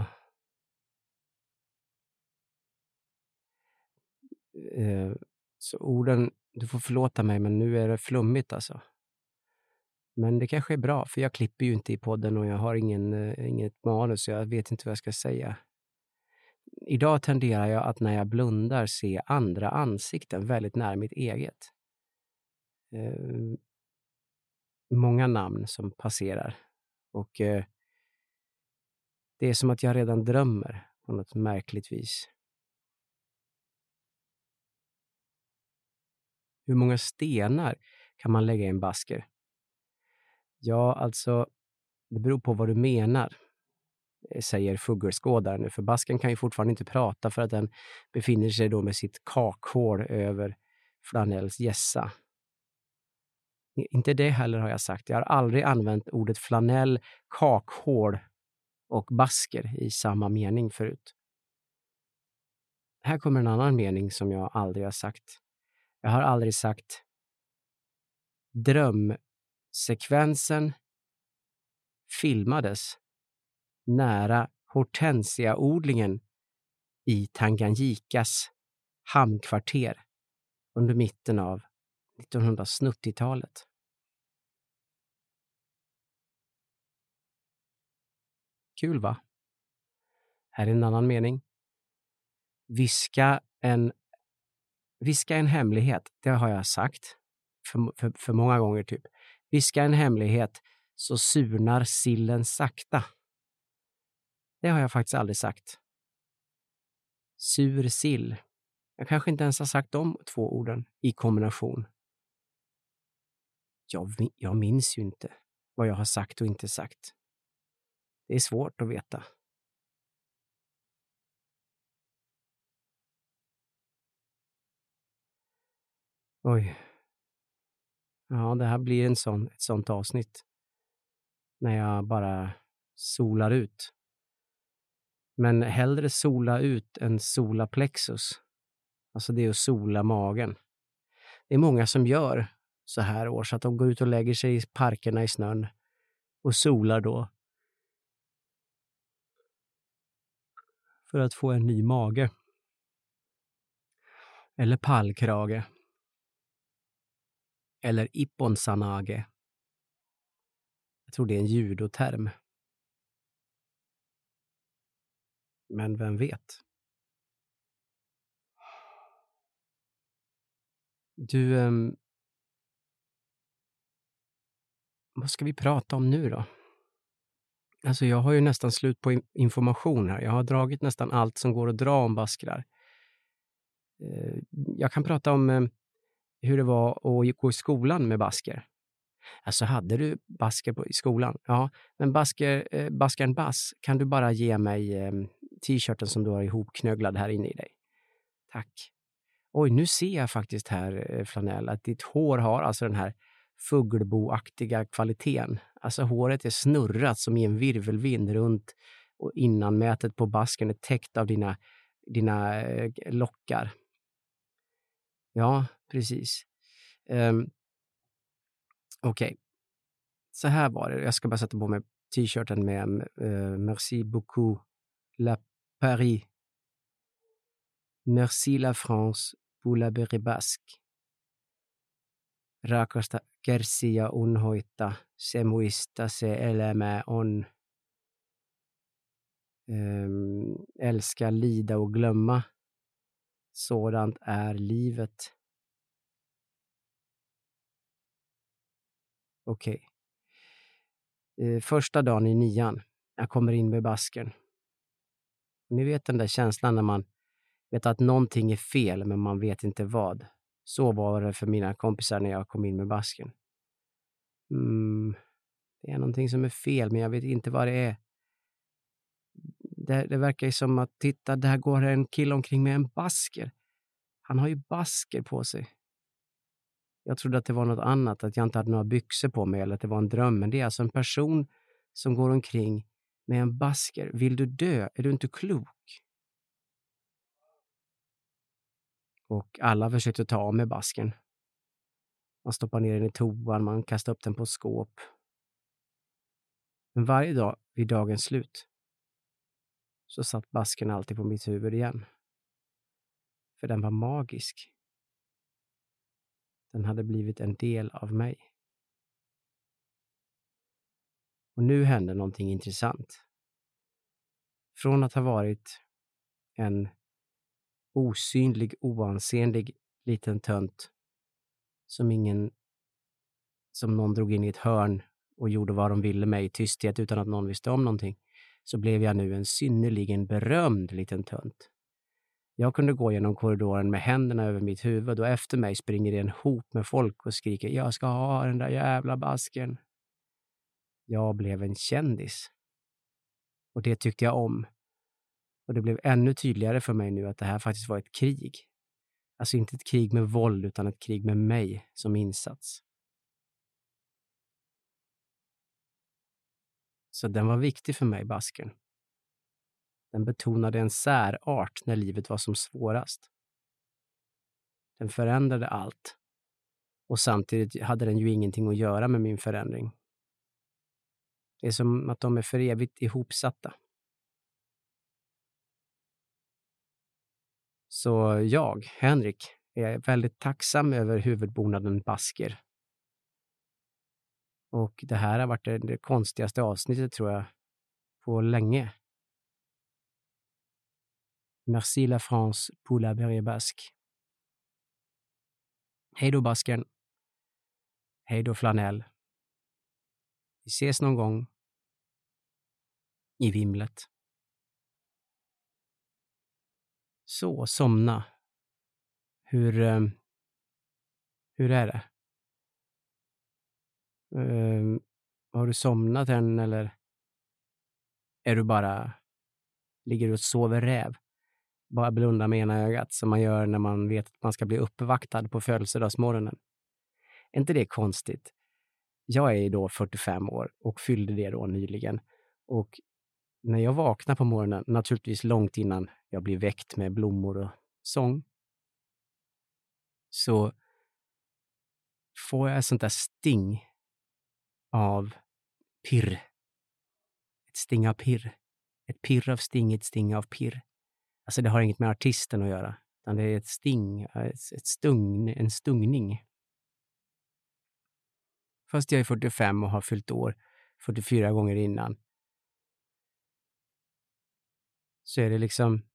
Så orden, du får förlåta mig, men nu är det flummigt alltså. Men det kanske är bra, för jag klipper ju inte i podden och jag har inget manus, så jag vet inte vad jag ska säga. Idag tenderar jag att när jag blundar se andra ansikten väldigt nära mitt eget. Många namn som passerar. Och det är som att jag redan drömmer på något märkligt vis. Hur många stenar kan man lägga i en basker? Ja, alltså, det beror på vad du menar, säger fågelskådaren nu. För basken kan ju fortfarande inte prata för att den befinner sig då med sitt kakhål över flanells gässa. Inte det heller har jag sagt. Jag har aldrig använt ordet flanell, kakhål och basker i samma mening förut. Här kommer en annan mening som jag aldrig har sagt. Jag har aldrig sagt drömsekvensen filmades nära hortensiaodlingen i Tanganyikas hamnkvarter under mitten av 1970-talet. Kul va? Här är en annan mening. Viska en hemlighet, det har jag sagt för många gånger typ. Viska en hemlighet så surnar sillen sakta. Det har jag faktiskt aldrig sagt. Sur sill. Jag kanske inte ens har sagt de två orden i kombination. Jag minns ju inte vad jag har sagt och inte sagt. Det är svårt att veta. Oj. Ja, det här blir ett sånt avsnitt. När jag bara solar ut. Men hellre sola ut än sola plexus. Alltså det är att sola magen. Det är många som gör så här år så att de går ut och lägger sig i parkerna i snön och solar då. För att få en ny mage. Eller pallkrage. Eller ipponsanage. Jag tror det är en judoterm. Men vem vet? Du, vad ska vi prata om nu då? Alltså jag har ju nästan slut på information här. Jag har dragit nästan allt som går att dra om baskrar. Jag kan prata om hur det var att gå i skolan med basker. Alltså hade du basker i skolan? Ja, men baskern bass, kan du bara ge mig t-shirten som du har ihopknöglad här inne i dig? Tack. Oj, nu ser jag faktiskt här, Flanell, att ditt hår har alltså den här fuggelboaktiga kvaliteten. Alltså håret är snurrat som i en virvelvind runt och innanmätet på basken är täckt av dina lockar. Ja, precis. Okej. Så här var det. Jag ska bara sätta på mig t-shirten med Merci beaucoup la Paris. Merci la France pour la berry basque. Rakasta kärsiä unhoita, se muista se elämä on. Älska, lida och glömma. Sådant är livet. Okej. Första dagen i 9:an. Jag kommer in med basken. Ni vet den där känslan när man vet att någonting är fel men man vet inte vad. Så var det för mina kompisar när jag kom in med basken. Det är någonting som är fel men jag vet inte vad det är. Det verkar ju som att, titta, där går en kille omkring med en basker. Han har ju basker på sig. Jag trodde att det var något annat, att jag inte hade några byxor på mig eller att det var en dröm. Men det är alltså en person som går omkring med en basker. Vill du dö? Är du inte klok? Och alla försökte ta av med basken. Man stoppar ner den i toan, man kastar upp den på skåp. Men varje dag vid dagens slut så satt basken alltid på mitt huvud igen. För den var magisk. Den hade blivit en del av mig. Och nu hände någonting intressant. Från att ha varit en osynlig, oansenlig liten tönt som någon drog in i ett hörn och gjorde vad de ville med i tysthet utan att någon visste om någonting, så blev jag nu en synnerligen berömd liten tönt. Jag kunde gå genom korridoren med händerna över mitt huvud och efter mig springer det en hop med folk och skriker jag ska ha den där jävla basken. Jag blev en kändis. Och det tyckte jag om. Och det blev ännu tydligare för mig nu att det här faktiskt var ett krig. Alltså inte ett krig med våld utan ett krig med mig som insats. Så den var viktig för mig, basken. Den betonade en särart när livet var som svårast. Den förändrade allt. Och samtidigt hade den ju ingenting att göra med min förändring. Det är som att de är för evigt ihopsatta. Så jag, Henrik, är väldigt tacksam över huvudbonaden basker. Och det här har varit det konstigaste avsnittet tror jag på länge. Merci la France pour la berge basque. Hej då basken. Hej då flanell. Vi ses någon gång i vimlet. Så, somna. Hur är det? Har du somnat än eller är du ligger du och sover räv? Bara blunda med ena ögat som man gör när man vet att man ska bli uppvaktad på födelsedagsmorgonen. Är inte det konstigt? Jag är då 45 år och fyllde det då nyligen. Och när jag vaknar på morgonen, naturligtvis långt innan jag blir väckt med blommor och sång, så får jag ett sånt där sting av pirr. Ett sting av pirr. Ett pirr av sting, ett sting av pirr. Alltså det har inget med artisten att göra, utan det är ett sting, en stungning. Fast jag är 45 och har fyllt år 44 gånger innan, så är det liksom,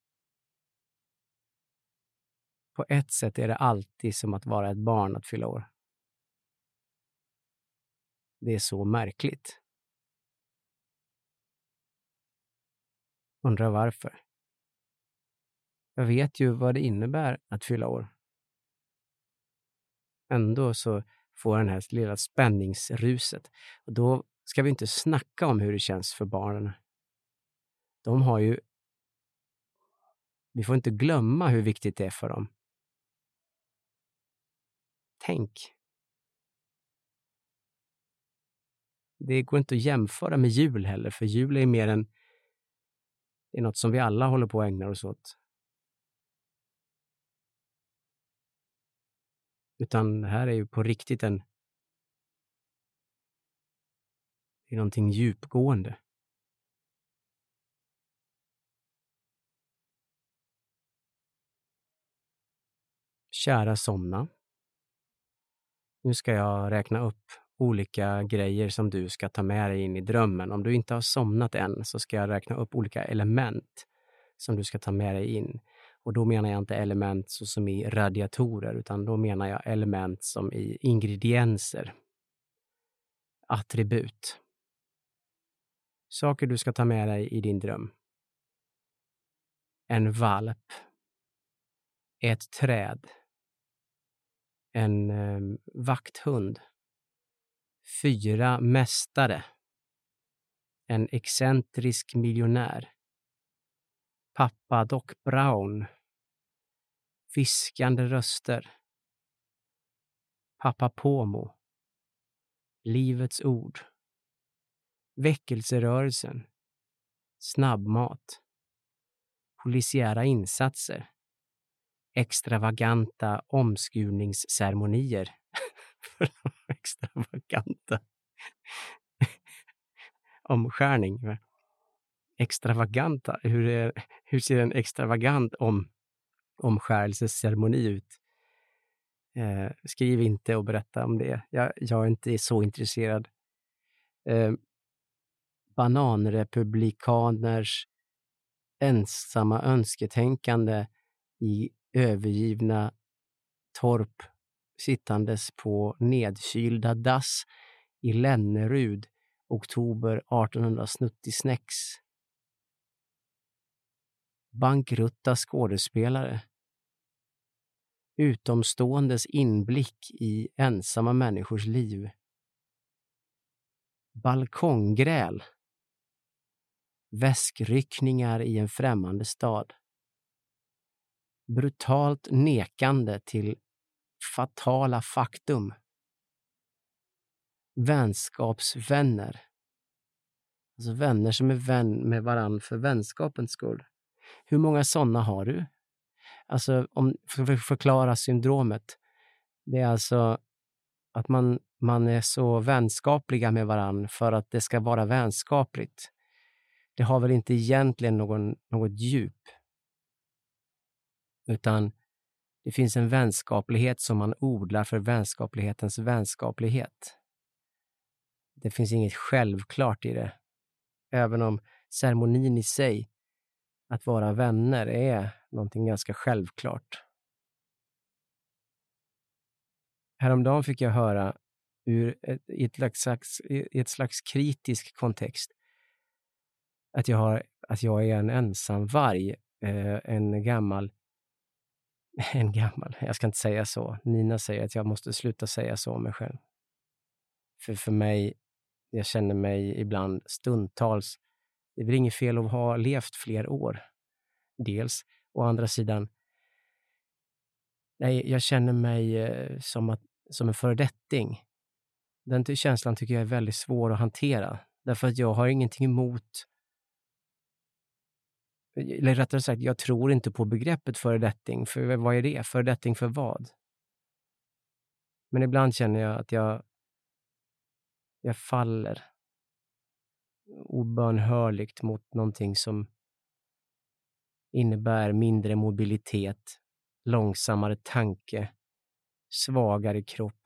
på ett sätt är det alltid som att vara ett barn att fylla år. Det är så märkligt. Undrar varför. Jag vet ju vad det innebär att fylla år. Ändå så får den här lilla spänningsruset. Och då ska vi inte snacka om hur det känns för barnen. De har ju... Vi får inte glömma hur viktigt det är för dem. Tänk. Det går inte att jämföra med jul heller, för jul är mer än... Det är något som vi alla håller på att ägna oss åt. Utan det här är ju på riktigt det är någonting djupgående. Kära somna. Nu ska jag räkna upp olika grejer som du ska ta med dig in i drömmen. Om du inte har somnat än så ska jag räkna upp olika element som du ska ta med dig in. Och då menar jag inte element så som i radiatorer, utan då menar jag element som i ingredienser. Attribut. Saker du ska ta med dig i din dröm. En valp. Ett träd. En vakthund. 4 mästare. En excentrisk miljonär. Pappa Doc Brown. viskande röster, Pappa Pomo, Livets ord, väckelserörelsen, snabbmat, polisiära insatser, extravaganta omskurningsceremonier. Extravaganta omskärning. Extravaganta, hur ser en extravagant omskärelseceremoni ut? Skriv inte och berätta om det. Jag är inte så intresserad. Bananrepublikaners ensamma önsketänkande i övergivna torp sittandes på nedkylda dass i Lännerud, oktober 1876. Bankrutta skådespelare. Utomståendes inblick i ensamma människors liv. Balkonggräl. Väskryckningar i en främmande stad. Brutalt nekande till fatala faktum. Vänskapsvänner. Alltså vänner som är vän med varann för vänskapens skull. Hur många sådana har du? Alltså, för att förklara syndromet. Det är alltså att man är så vänskapliga med varann för att det ska vara vänskapligt. Det har väl inte egentligen något djup. Utan det finns en vänskaplighet som man odlar för vänskaplighetens vänskaplighet. Det finns inget självklart i det. Även om ceremonin i sig, att vara vänner, är någonting ganska självklart. Häromdagen fick jag höra i ett slags kritisk kontext att jag är en ensam varg, en gammal, jag ska inte säga så. Nina säger att jag måste sluta säga så om mig själv. För mig, jag känner mig ibland stundtals, det är väl inget fel att ha levt fler år. Dels, å andra sidan, nej, jag känner mig som en föredetting. Den känslan tycker jag är väldigt svår att hantera. Därför att jag har ingenting emot, eller rättare sagt, jag tror inte på begreppet föredetting. För vad är det? Föredetting för vad? Men ibland känner jag att jag faller obönhörligt mot någonting som innebär mindre mobilitet, långsammare tanke, svagare kropp.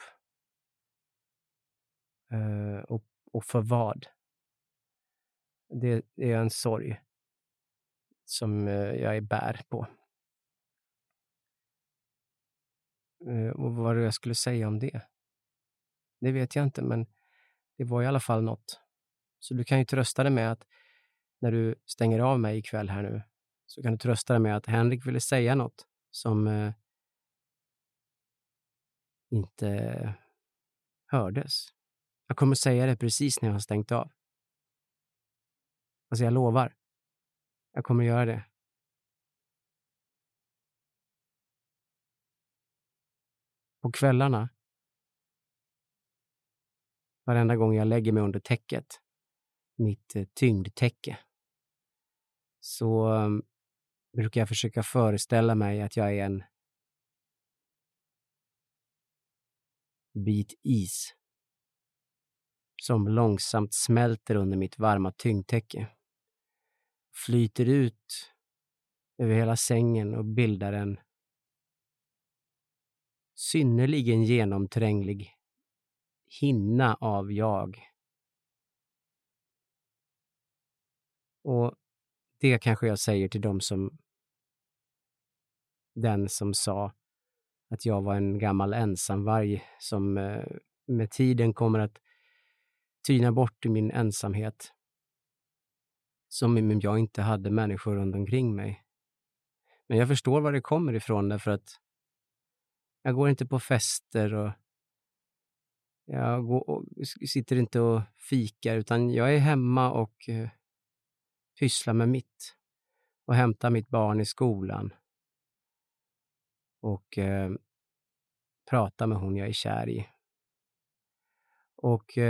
Och för vad? Det är en sorg som jag bär på. Och vad jag skulle säga om det? Det vet jag inte, men det var i alla fall något. Så du kan ju trösta dig med att när du stänger av mig ikväll här nu, så kan du trösta dig med att Henrik ville säga något som inte hördes. Jag kommer säga det precis när jag har stängt av. Alltså jag lovar. Jag kommer göra det. På kvällarna, varenda gång jag lägger mig under täcket, mitt tyngdtäcke, så brukar jag försöka föreställa mig att jag är en bit is som långsamt smälter under mitt varma tyngdtäcke. Flyter ut över hela sängen och bildar en synnerligen genomtränglig hinna av jag. Och det kanske jag säger till den som sa att jag var en gammal ensamvarg som med tiden kommer att tyna bort i min ensamhet. Som om jag inte hade människor runt omkring mig. Men jag förstår var det kommer ifrån, därför att jag går inte på fester och sitter inte och fikar, utan jag är hemma och pysslar med mitt och hämtar mitt barn i skolan och prata med hon jag är kär i. Och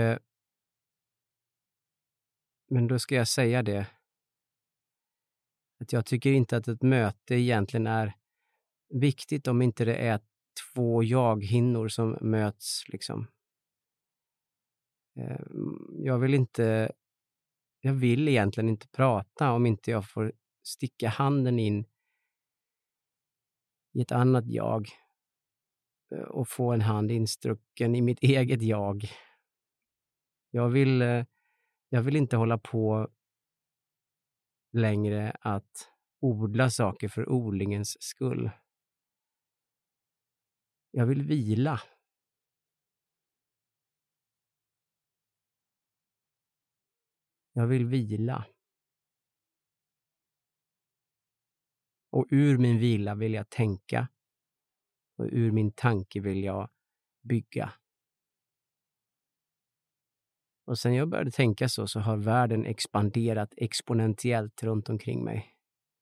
men då ska jag säga det, att jag tycker inte att ett möte egentligen är viktigt om inte det är 2 jag-hinnor som möts liksom. Jag vill egentligen inte prata om inte jag får sticka handen in i ett annat jag och få en hand instrucken i mitt eget jag. Jag vill inte hålla på längre att odla saker för odlingens skull. Jag vill vila. Jag vill vila. Och ur min vila vill jag tänka. Och ur min tanke vill jag bygga. Och sen jag började tänka så har världen expanderat exponentiellt runt omkring mig.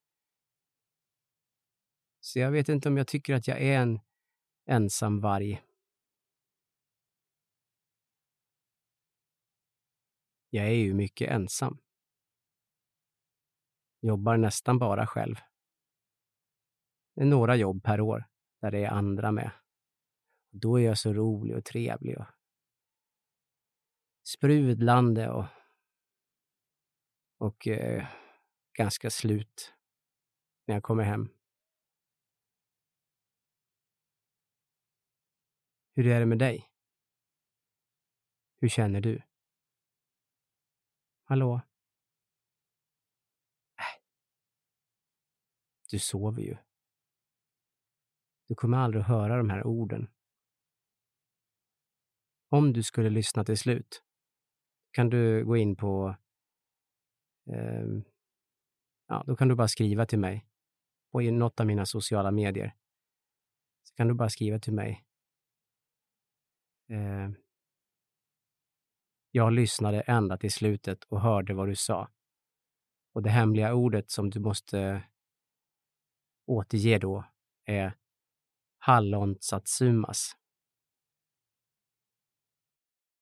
Så jag vet inte om jag tycker att jag är en ensam varg. Jag är ju mycket ensam. Jobbar nästan bara själv. Det är några jobb per år där det är andra med. Då är jag så rolig och trevlig och sprudlande och ganska slut när jag kommer hem. Hur är det med dig? Hur känner du? Hallå? Du sover ju. Du kommer aldrig att höra de här orden. Om du skulle lyssna till slut kan du gå in på då kan du bara skriva till mig på något av mina sociala medier. Så kan du bara skriva till mig. Jag lyssnade ända till slutet och hörde vad du sa. Och det hemliga ordet som du måste återge då är hallon satsumas.